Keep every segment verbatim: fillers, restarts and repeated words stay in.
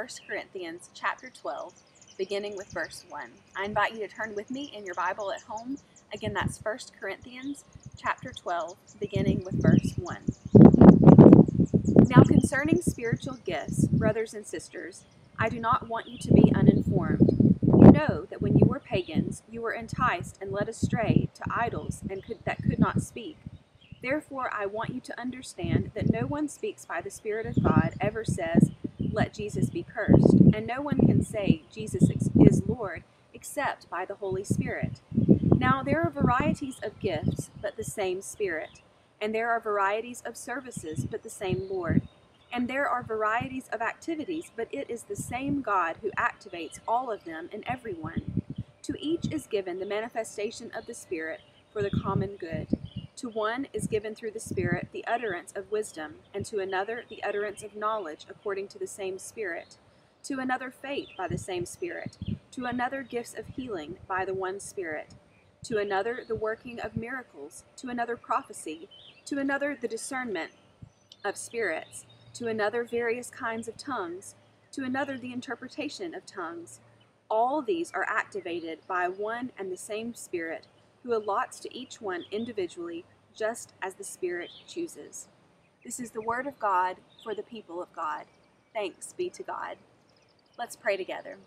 First Corinthians chapter twelve, beginning with verse one. I invite you to turn with me in your Bible at home. Again, that's First Corinthians chapter twelve, beginning with verse one. Now concerning spiritual gifts, brothers and sisters, I do not want you to be uninformed. You know that when you were pagans, you were enticed and led astray to idols and could, that could not speak. Therefore, I want you to understand that no one speaks by the Spirit of God ever says, "Let Jesus be cursed," and no one can say Jesus is Lord except by the Holy Spirit. Now there are varieties of gifts, but the same Spirit. And there are varieties of services, but the same Lord. And there are varieties of activities, but it is the same God who activates all of them in everyone. To each is given the manifestation of the Spirit for the common good. To one is given through the Spirit the utterance of wisdom, and to another the utterance of knowledge according to the same Spirit. To another faith by the same Spirit. To another gifts of healing by the one Spirit. To another the working of miracles. To another prophecy. To another the discernment of spirits. To another various kinds of tongues. To another the interpretation of tongues. All these are activated by one and the same Spirit, who allots to each one individually, just as the Spirit chooses. This is the word of God for the people of God. Thanks be to God. Let's pray together.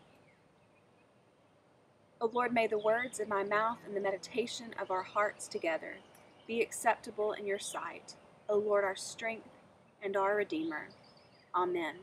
O Lord, may the words of my mouth and the meditation of our hearts together be acceptable in your sight, O Lord, our strength and our Redeemer. Amen.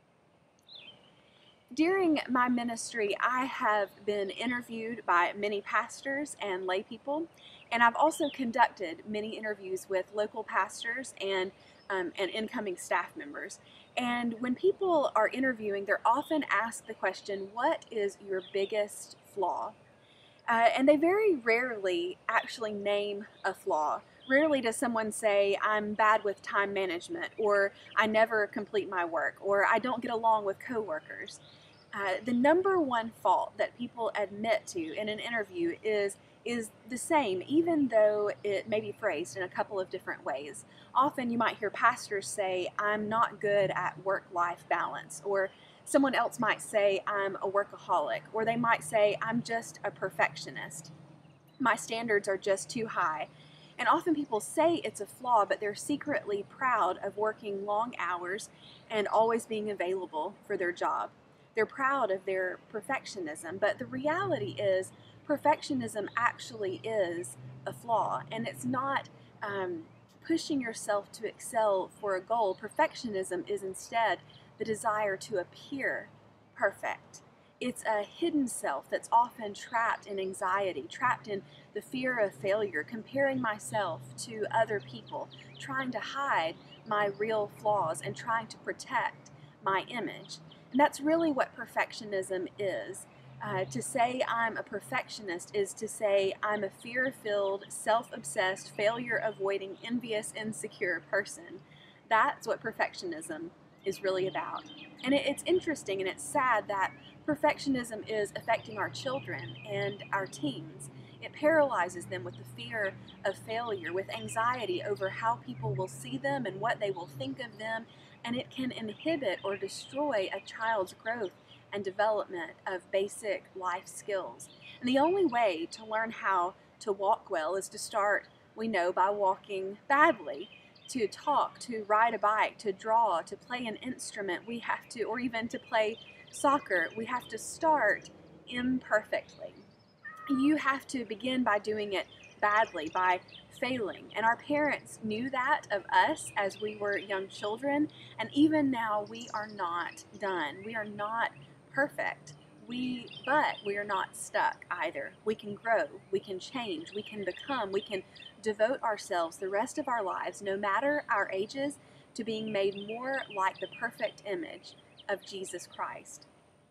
During my ministry, I have been interviewed by many pastors and lay people, and I've also conducted many interviews with local pastors and, um, and incoming staff members. And when people are interviewing, they're often asked the question, what is your biggest flaw? Uh, and they very rarely actually name a flaw. Rarely does someone say, I'm bad with time management, or I never complete my work, or I don't get along with coworkers. Uh, the number one fault that people admit to in an interview is is the same, even though it may be phrased in a couple of different ways. Often you might hear pastors say, I'm not good at work-life balance, or someone else might say, I'm a workaholic, or they might say, I'm just a perfectionist. My standards are just too high. And often people say it's a flaw, but they're secretly proud of working long hours and always being available for their job. They're proud of their perfectionism, but the reality is perfectionism actually is a flaw, and it's not um, pushing yourself to excel for a goal. Perfectionism is instead the desire to appear perfect. It's a hidden self that's often trapped in anxiety, trapped in the fear of failure, comparing myself to other people, trying to hide my real flaws and trying to protect my image. And that's really what perfectionism is. Uh, to say I'm a perfectionist is to say I'm a fear-filled, self-obsessed, failure-avoiding, envious, insecure person. That's what perfectionism is really about. And it, it's interesting and it's sad that perfectionism is affecting our children and our teens. It paralyzes them with the fear of failure, with anxiety over how people will see them and what they will think of them, and it can inhibit or destroy a child's growth and development of basic life skills. And the only way to learn how to walk well is to start, we know, by walking badly. To talk, to ride a bike, to draw, to play an instrument, we have to, or even to play soccer, we have to start imperfectly. You have to begin by doing it badly, by failing. And our parents knew that of us as we were young children, and even now we are not done. We are not perfect. We, but we are not stuck either. We can grow, we can change, we can become, we can devote ourselves the rest of our lives, no matter our ages, to being made more like the perfect image of Jesus Christ.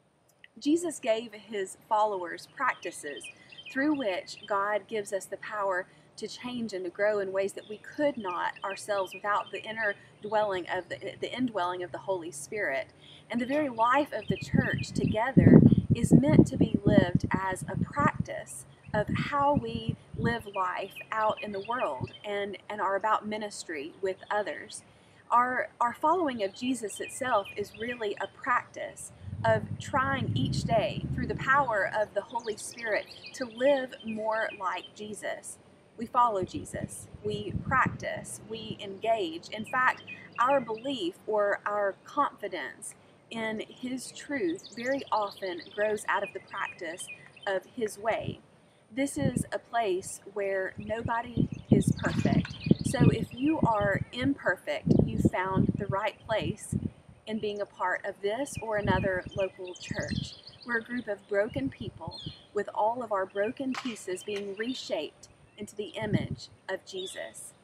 Jesus gave his followers practices through which God gives us the power to change and to grow in ways that we could not ourselves without the inner dwelling of the, the indwelling of the Holy Spirit. And the very life of the church together is meant to be lived as a practice of how we live life out in the world and, and are about ministry with others. Our, our following of Jesus itself is really a practice of trying each day through the power of the Holy Spirit to live more like Jesus. We follow Jesus, we practice, we engage. In fact, our belief or our confidence in His truth very often grows out of the practice of His way. This is a place where nobody is perfect. So if you are imperfect, you found the right place in being a part of this or another local church. We're a group of broken people with all of our broken pieces being reshaped into the image of Jesus.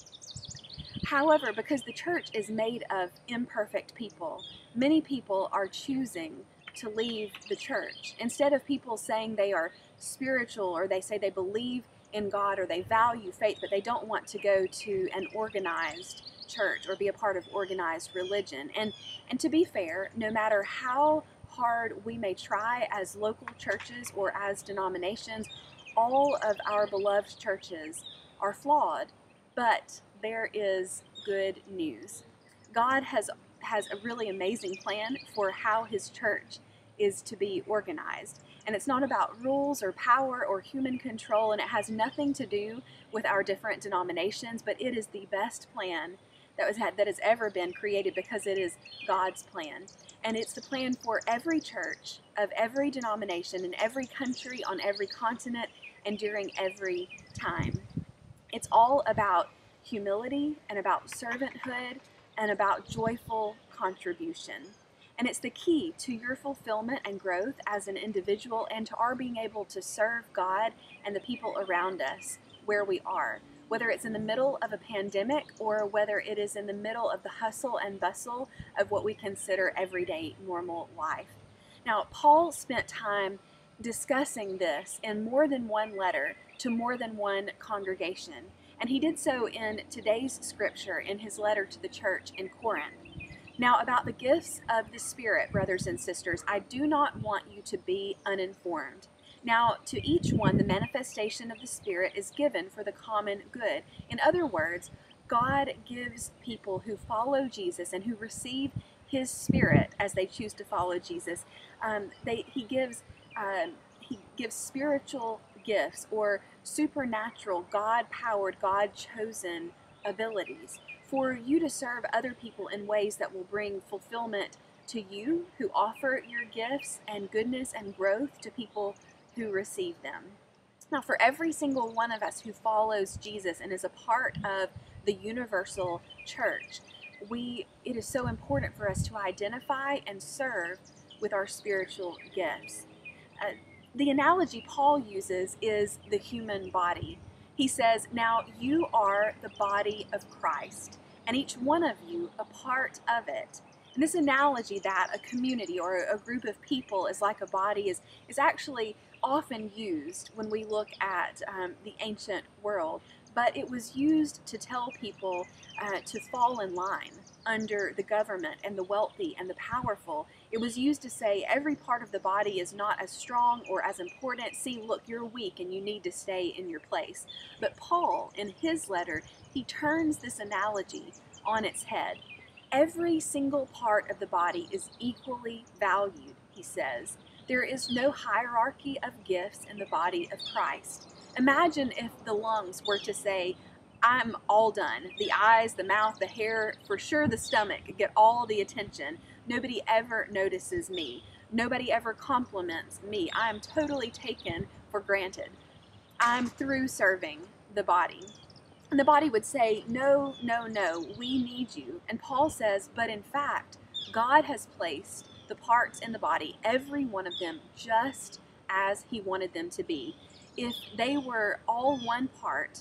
However, because the church is made of imperfect people, many people are choosing to leave the church. Instead of people saying they are spiritual, or they say they believe in God, or they value faith, but they don't want to go to an organized church or be a part of organized religion. And and to be fair, no matter how hard we may try as local churches or as denominations, all of our beloved churches are flawed, but there is good news. God has has a really amazing plan for how His church is to be organized. And it's not about rules or power or human control, and it has nothing to do with our different denominations, but it is the best plan that was had, that has ever been created, because it is God's plan. And it's the plan for every church of every denomination in every country, on every continent, and during every time. It's all about humility and about servanthood and about joyful contribution. And it's the key to your fulfillment and growth as an individual, and to our being able to serve God and the people around us where we are, whether it's in the middle of a pandemic or whether it is in the middle of the hustle and bustle of what we consider everyday normal life. Now, Paul spent time discussing this in more than one letter to more than one congregation, and he did so in today's scripture in his letter to the church in Corinth. Now, about the gifts of the Spirit, brothers and sisters, I do not want you to be uninformed. Now, to each one, the manifestation of the Spirit is given for the common good. In other words, God gives people who follow Jesus and who receive His Spirit as they choose to follow Jesus. Um, they, he gives um, he gives spiritual gifts or supernatural, God-powered, God-chosen abilities for you to serve other people in ways that will bring fulfillment to you who offer your gifts, and goodness and growth to people who receive them. Now, for every single one of us who follows Jesus and is a part of the universal church, we it is so important for us to identify and serve with our spiritual gifts. Uh, the analogy Paul uses is the human body. He says, now you are the body of Christ, and each one of you a part of it. And this analogy that a community or a group of people is like a body is, is actually often used when we look at um, the ancient world, but it was used to tell people uh, to fall in line under the government and the wealthy and the powerful. It was used to say every part of the body is not as strong or as important. See, look, you're weak and you need to stay in your place. But Paul, in his letter, he turns this analogy on its head. Every single part of the body is equally valued, he says. There is no hierarchy of gifts in the body of Christ. Imagine if the lungs were to say, I'm all done. The eyes, the mouth, the hair, for sure the stomach get all the attention. Nobody ever notices me. Nobody ever compliments me. I am totally taken for granted. I'm through serving the body. And the body would say, no, no, no, we need you. And Paul says, but in fact, God has placed the parts in the body, every one of them, just as He wanted them to be. If they were all one part,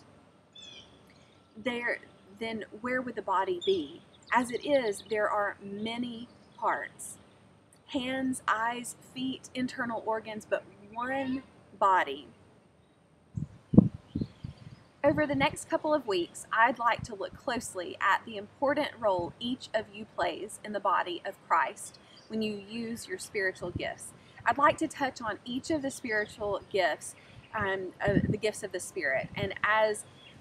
there, then where would the body be? As it is, there are many parts. Hands, eyes, feet, internal organs, but one body. Over the next couple of weeks, I'd like to look closely at the important role each of you plays in the body of Christ when you use your spiritual gifts. I'd like to touch on each of the spiritual gifts, um, uh, the gifts of the Spirit, and as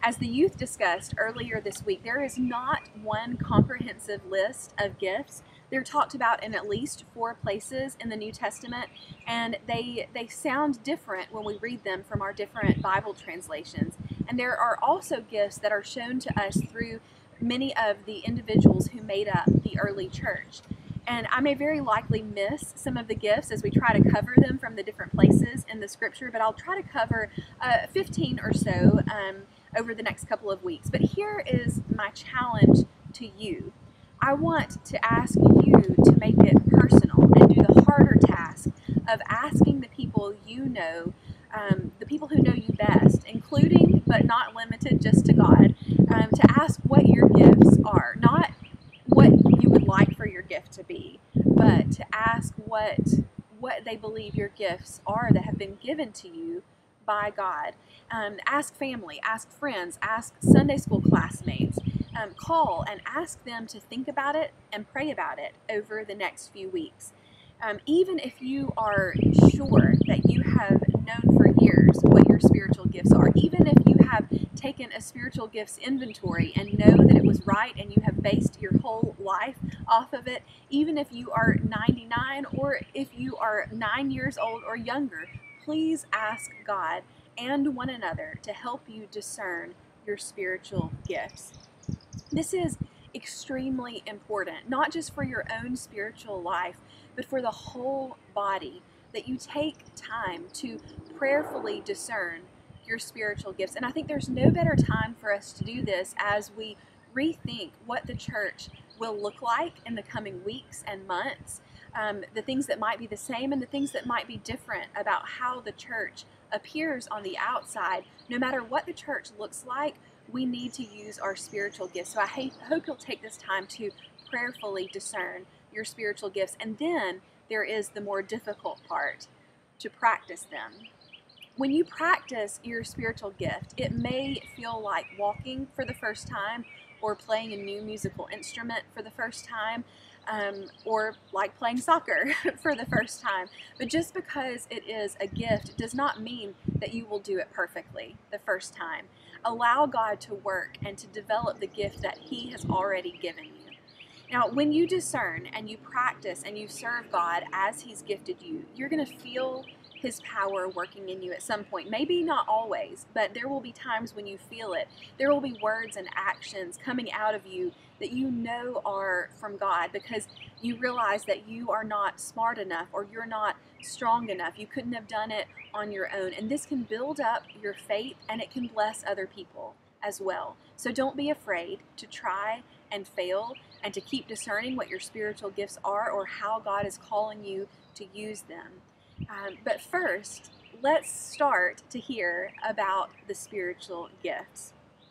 As the youth discussed earlier this week, there is not one comprehensive list of gifts. They're talked about in at least four places in the New Testament, and they they sound different when we read them from our different Bible translations. And there are also gifts that are shown to us through many of the individuals who made up the early church. And I may very likely miss some of the gifts as we try to cover them from the different places in the scripture, but I'll try to cover uh, fifteen or so um, over the next couple of weeks. But here is my challenge to you. I want to ask you to make it personal and do the harder task of asking the people you know, um, the people who know you best, including but not limited just to God, um, to ask what your gifts are. Not what you would like for your gift to be, but to ask what what they believe your gifts are that have been given to you by God. Um, ask family, ask friends, ask Sunday school classmates. Um, call and ask them to think about it and pray about it over the next few weeks. Um, even if you are sure that you have known for years what your spiritual gifts are, even if you have taken a spiritual gifts inventory and know that it was right and you have based your whole life off of it, even if you are ninety-nine or if you are nine years old or younger, please ask God and one another to help you discern your spiritual gifts. This is extremely important, not just for your own spiritual life, but for the whole body, that you take time to prayerfully discern your spiritual gifts. And I think there's no better time for us to do this as we rethink what the church will look like in the coming weeks and months, um, the things that might be the same and the things that might be different about how the church appears on the outside. No matter what the church looks like, we need to use our spiritual gifts. So I hope you'll take this time to prayerfully discern your spiritual gifts. And then there is the more difficult part, to practice them. When you practice your spiritual gift, it may feel like walking for the first time, or playing a new musical instrument for the first time, um, or like playing soccer for the first time. But just because it is a gift does not mean that you will do it perfectly the first time. Allow God to work and to develop the gift that He has already given you. Now, when you discern and you practice and you serve God as He's gifted you, you're going to feel His power working in you at some point. Maybe not always, but there will be times when you feel it. There will be words and actions coming out of you that you know are from God, because you realize that you are not smart enough or you're not strong enough. You couldn't have done it on your own. And this can build up your faith, and it can bless other people as well. So don't be afraid to try and fail and to keep discerning what your spiritual gifts are or how God is calling you to use them. Um, but first, let's start to hear about the spiritual gifts.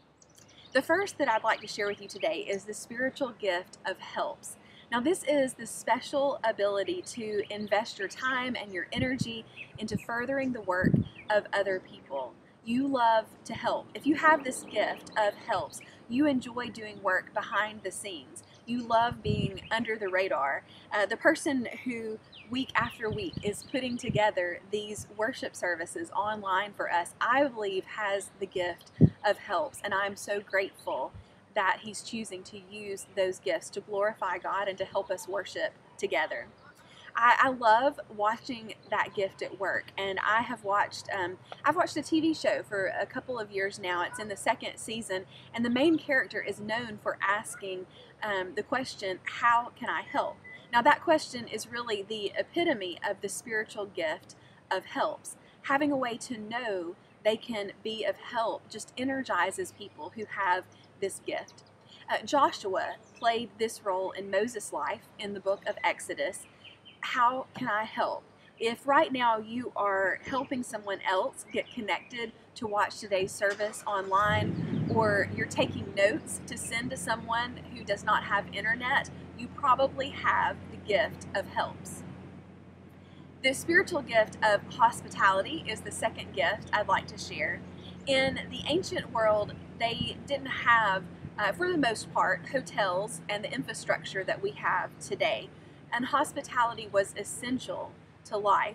The first that I'd like to share with you today is the spiritual gift of helps. Now, this is the special ability to invest your time and your energy into furthering the work of other people. You love to help. If you have this gift of helps, you enjoy doing work behind the scenes. You love being under the radar. Uh, the person who week after week is putting together these worship services online for us, I believe has the gift of helps, and I'm so grateful that he's choosing to use those gifts to glorify God and to help us worship together. I, I love watching that gift at work, and I have watched um, I've watched a T V show for a couple of years now. It's in the second season, and the main character is known for asking um, the question, "How can I help?" Now, that question is really the epitome of the spiritual gift of helps. Having a way to know they can be of help just energizes people who have this gift. Uh, Joshua played this role in Moses' life in the book of Exodus. How can I help? If right now you are helping someone else get connected to watch today's service online, or you're taking notes to send to someone who does not have internet, you probably have the gift of helps. The spiritual gift of hospitality is the second gift I'd like to share. In the ancient world, they didn't have, uh, for the most part, hotels and the infrastructure that we have today. And hospitality was essential to life.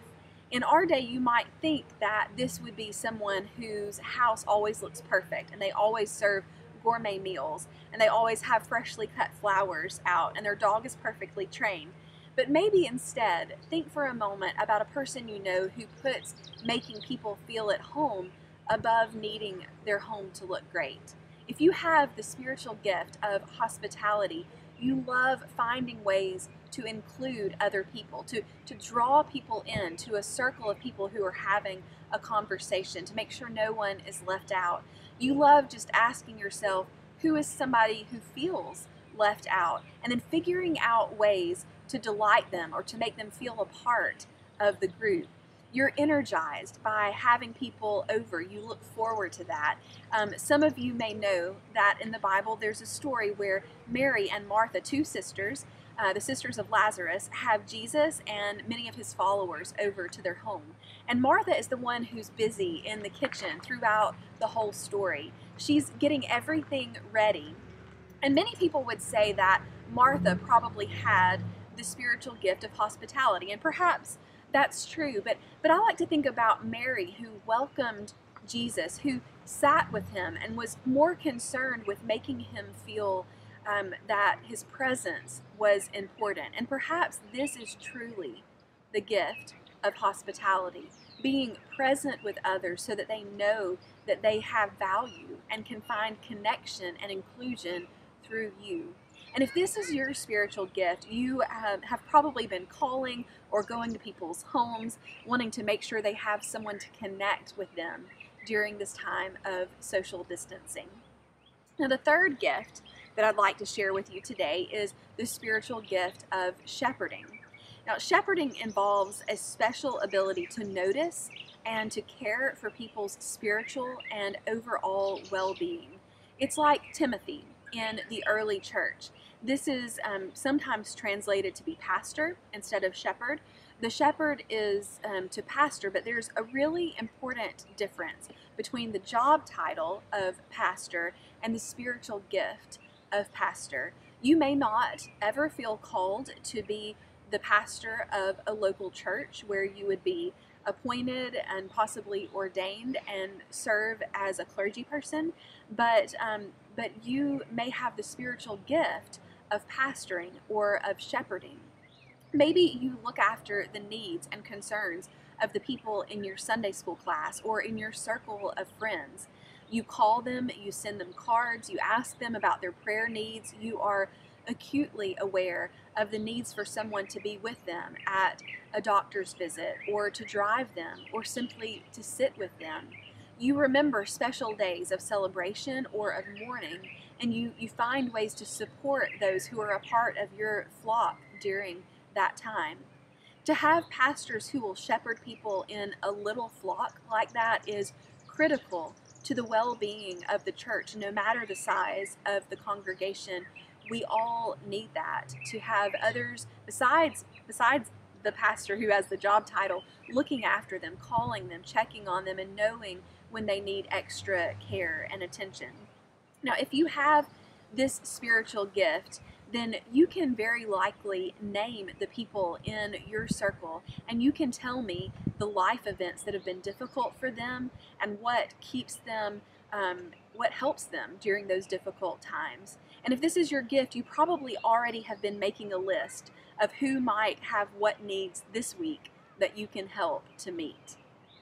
In our day, you might think that this would be someone whose house always looks perfect and they always serve gourmet meals and they always have freshly cut flowers out and their dog is perfectly trained. But maybe instead, think for a moment about a person you know who puts making people feel at home above needing their home to look great. If you have the spiritual gift of hospitality, you love finding ways to include other people, to, to draw people in to a circle of people who are having a conversation, to make sure no one is left out. You love just asking yourself, who is somebody who feels left out? And then figuring out ways to delight them or to make them feel a part of the group. You're energized by having people over. You look forward to that. Um, some of you may know that in the Bible there's a story where Mary and Martha, two sisters, uh, the sisters of Lazarus, have Jesus and many of his followers over to their home. And Martha is the one who's busy in the kitchen throughout the whole story. She's getting everything ready. And many people would say that Martha probably had the spiritual gift of hospitality, and perhaps that's true, but but I like to think about Mary, who welcomed Jesus, who sat with him and was more concerned with making him feel um, that his presence was important. And perhaps this is truly the gift of hospitality, being present with others so that they know that they have value and can find connection and inclusion through you. And if this is your spiritual gift, you um, have probably been calling or going to people's homes, wanting to make sure they have someone to connect with them during this time of social distancing. Now, the third gift that I'd like to share with you today is the spiritual gift of shepherding. Now, shepherding involves a special ability to notice and to care for people's spiritual and overall well-being. It's like Timothy in the early church. This is um, sometimes translated to be pastor instead of shepherd. The shepherd is um, to pastor, but there's a really important difference between the job title of pastor and the spiritual gift of pastor. You may not ever feel called to be the pastor of a local church where you would be appointed and possibly ordained and serve as a clergy person, but um, but you may have the spiritual gift of pastoring or of shepherding. Maybe you look after the needs and concerns of the people in your Sunday school class or in your circle of friends. You call them, you send them cards, you ask them about their prayer needs. You are acutely aware of the needs for someone to be with them at a doctor's visit or to drive them or simply to sit with them. You remember special days of celebration or of mourning, and you, you find ways to support those who are a part of your flock during that time. To have pastors who will shepherd people in a little flock like that is critical to the well-being of the church, no matter the size of the congregation. We all need that, to have others besides besides the pastor who has the job title looking after them, calling them, checking on them, and knowing when they need extra care and attention. Now, if you have this spiritual gift, then you can very likely name the people in your circle, and you can tell me the life events that have been difficult for them and what keeps them, um, what helps them during those difficult times. And if this is your gift, you probably already have been making a list of who might have what needs this week that you can help to meet.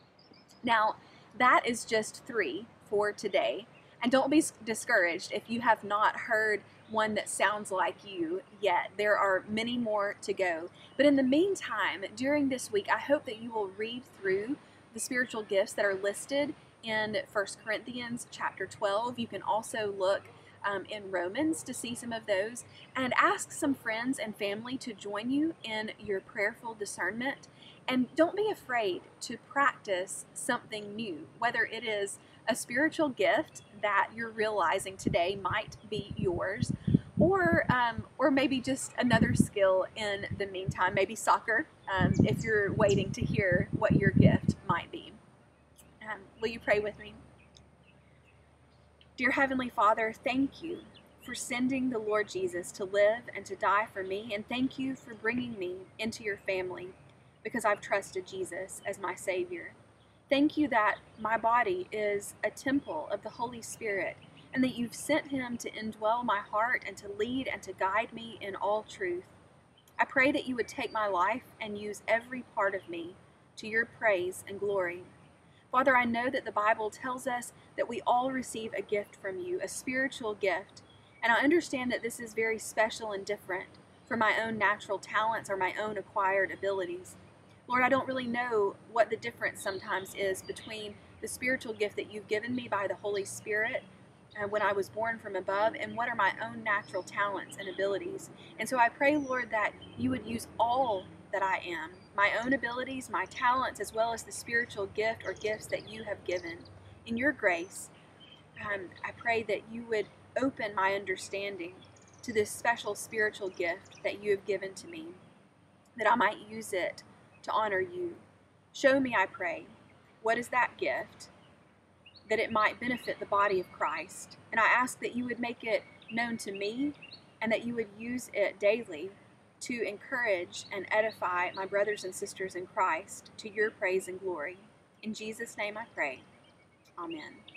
Now, that is just three for today. And don't be discouraged if you have not heard one that sounds like you yet. There are many more to go. But in the meantime, during this week, I hope that you will read through the spiritual gifts that are listed in First Corinthians chapter twelve. You can also look um, in Romans to see some of those, and ask some friends and family to join you in your prayerful discernment. And don't be afraid to practice something new, whether it is a spiritual gift that you're realizing today might be yours, or um, or maybe just another skill in the meantime, maybe soccer, um, if you're waiting to hear what your gift might be. Um, will you pray with me? Dear Heavenly Father, thank you for sending the Lord Jesus to live and to die for me, and thank you for bringing me into your family. because I've trusted Jesus as my Savior. Thank you that my body is a temple of the Holy Spirit, and that you've sent him to indwell my heart and to lead and to guide me in all truth. I pray that you would take my life and use every part of me to your praise and glory. Father, I know that the Bible tells us that we all receive a gift from you, a spiritual gift, and I understand that this is very special and different from my own natural talents or my own acquired abilities. Lord, I don't really know what the difference sometimes is between the spiritual gift that you've given me by the Holy Spirit uh, when I was born from above and what are my own natural talents and abilities. And so I pray, Lord, that you would use all that I am, my own abilities, my talents, as well as the spiritual gift or gifts that you have given. In your grace, um, I pray that you would open my understanding to this special spiritual gift that you have given to me, that I might use it to honor you. Show me, I pray, what is that gift, that it might benefit the body of Christ. And I ask that you would make it known to me and that you would use it daily to encourage and edify my brothers and sisters in Christ to your praise and glory. In Jesus' name I pray. Amen.